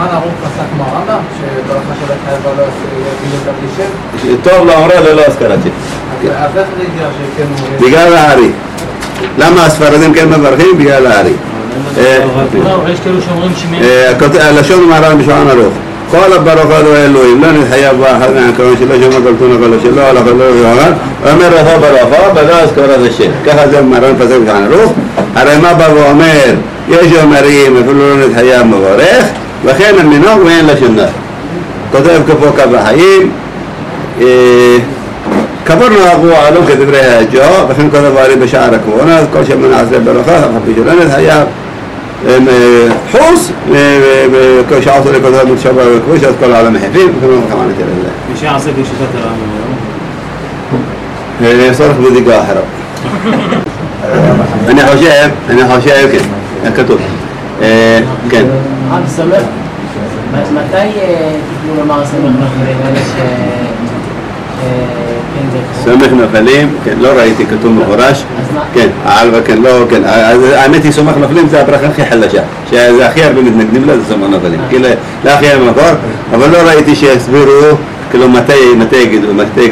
שולחן ערוך עסק כמו הרמב"ם, שברכה של החייב לא יגיד אותה בלי שם? טוב לאמרה ללא הזכרת שם. אז איך זה הגיע שכן... בגלל הארי. למה הספרדים כן מברכים? בגלל הארי. יש כאלו שאומרים שמי... הלשון מהר"ן בשולחן ערוך. כל הברכות הוא אלוהים, לא נתחייב באחד מהקרון שלו, שמה גלתון הגלו שלו, הלכה לא יאמר, אומר רחוב ברכה, בלא הזכרת השם. ככה זה מהר"ן פסק בשולחן ערוך. הרי מה בא ואומר, יש אומרים, אפילו לא נתחייב מברך, וכן המנהג ואין לשנות. כותב כפו קו החיים, כבור נהגו עלו כדברי הג'ו, וכן כותב הרי בשער הכוונה, אז כל שמונה עשה ברכה, חפי שלא נתחייב. חוס, וכשעשו לכותב מתשבה וכבוש, אז כל העולם מחייבים, וכן לא מחמנה תראה לזה. מי שעשה בשיטת הרמב"ם? צורך בדיקה אחרת. אני חושב, כן, כתוב. כן. סמך, מתי תתנו לומר סמך נפלים? סמך נפלים, כן, לא ראיתי כתוב מפורש. כן, כן, לא, כן. האמת היא סמך נפלים זה הברכה הכי חלשה. שזה הכי הרבה מתנגדים לה זה סמך נפלים. כאילו, להכי הרבה מקור, אבל לא ראיתי שיסבירו, כאילו, מתי יגידו.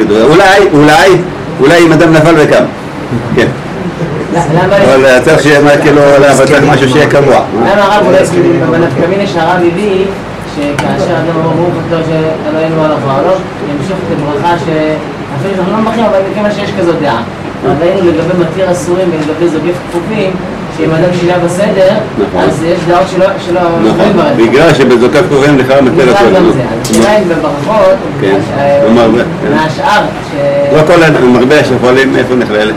אולי אם אדם נפל וקם. כן. אבל צריך לבטח משהו שיהיה קבוע. למה הרב אולי בנפקא מינה שהרב הביא שכאשר אדם אמר ברוך אתה שאלוהינו על העולם ימשוך את הברכה שאפילו שאנחנו לא מברכים אבל מכיוון שיש כזאת דעה. ראינו לגבי מתיר אסורים ולגבי זוגף כפופים שאם אדם שינה בסדר אז יש דעות שלא מברך. בגלל שבזוגף כפופים נכלל מתיר אסורים. אז השאלה אם בברכות מהשאר לא כל המרבה שפועלים איפה נכללת?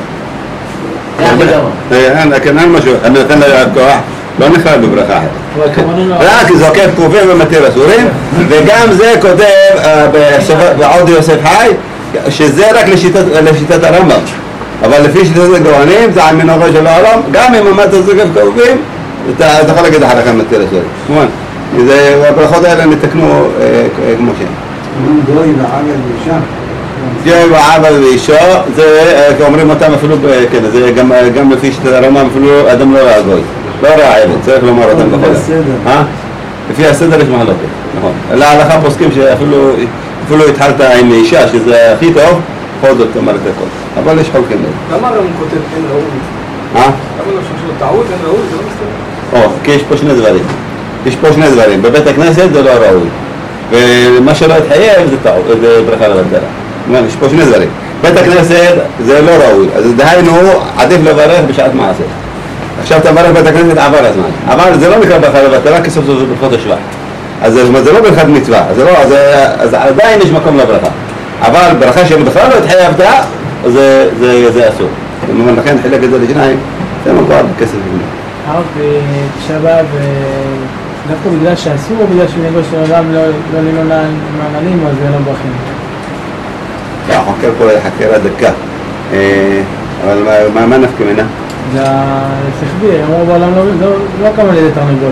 כן, אין משהו, אני נותן לה כוח, לא נכלל בברכה אחת. רק זוקף כפופים ומתיר אסורים, וגם זה כותב בעוד יוסף חי, שזה רק לשיטת הרמב"ם. אבל לפי שיטת הגאונים, זה על מנהגו של העולם, גם אם אמרת זוקף כפופים, אתה יכול להגיד אחר כך מתיר אסורים. כמובן, הברכות האלה נתקנו כמו שהם. גוי ועגל ואישה. גוי ועגל ואישה, זה אומרים אותם אפילו, כן, זה גם לפי שיטת הרמב"ם, אפילו אדם לא ראה גוי, לא ראה עבד, צריך לומר אותם בכל זאת. לפי הסדר יש מחלוקת, נכון. להלכה פוסקים שאפילו התחלת עם אישה, שזה הכי טוב, בכל זאת תאמר את הכל, אבל יש חולקים לזה. למה הרמב"ם כותב אין ראוי? למה לא חושב שלו טעות, אין ראוי, זה לא מסתדר? כי יש פה שני דברים, בבית הכנסת זה לא ראוי, ומה שלא התחייב זה ברכה לבטלה. יש פה שני דברים. בית הכנסת זה לא ראוי, אז דהיינו עדיף לברך בשעת מעשה. עכשיו אתה מברך בית הכנסת עבר הזמן, אבל זה לא נקרא ברכה לבטלה כי סוף סוף זה ברכות השבח. אז זה לא ברכת מצווה, אז עדיין יש מקום לברכה. אבל ברכה שבכלל לא התחייבת, זה אסור. לכן חילק את זה לשניים, זה מותר בכסף ובני. הרב בשבת, דווקא בגלל שאסור או בגלל שמנהגו של אדם לא לנהוג מעננים, אז זה לא ברכים? לא, חוקר פה חקירה דקה, אבל מה נפקא ממנה? זה שכבי, אמרו בעולם לא קם על ידי תרנגול.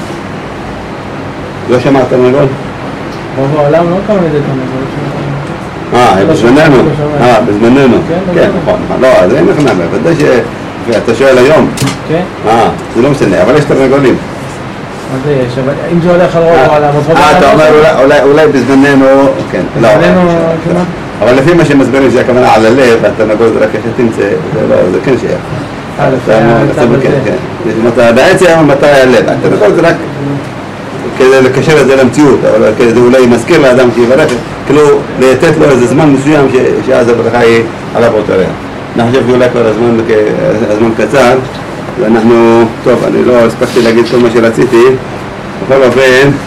לא שמעת תרנגול? בעולם לא קם על ידי תרנגול. בזמננו. כן, נכון. לא, זה אין נכנע, בוודאי שאתה שואל היום. כן? זה לא משנה, אבל יש תרנגולים. אז יש, אבל אם זה הולך על רוב או על המוצרות... אתה אומר אולי בזמננו, כן. בזמננו כמעט. אבל לפי מה שמסבירים שהכוונה על הלב, והתרנגול זה רק השתים, זה כן שייך. בעצם מתי הלב, התרנגול זה רק כדי לקשר את זה למציאות, אבל זה אולי מזכיר לאדם שיברך, כאילו לתת לו איזה זמן מסוים שאז הברכה היא עליו אותו ריח. אני חושב שאולי כבר הזמן קצר, ואנחנו, טוב, אני לא הספקתי להגיד כל מה שרציתי, בכל אופן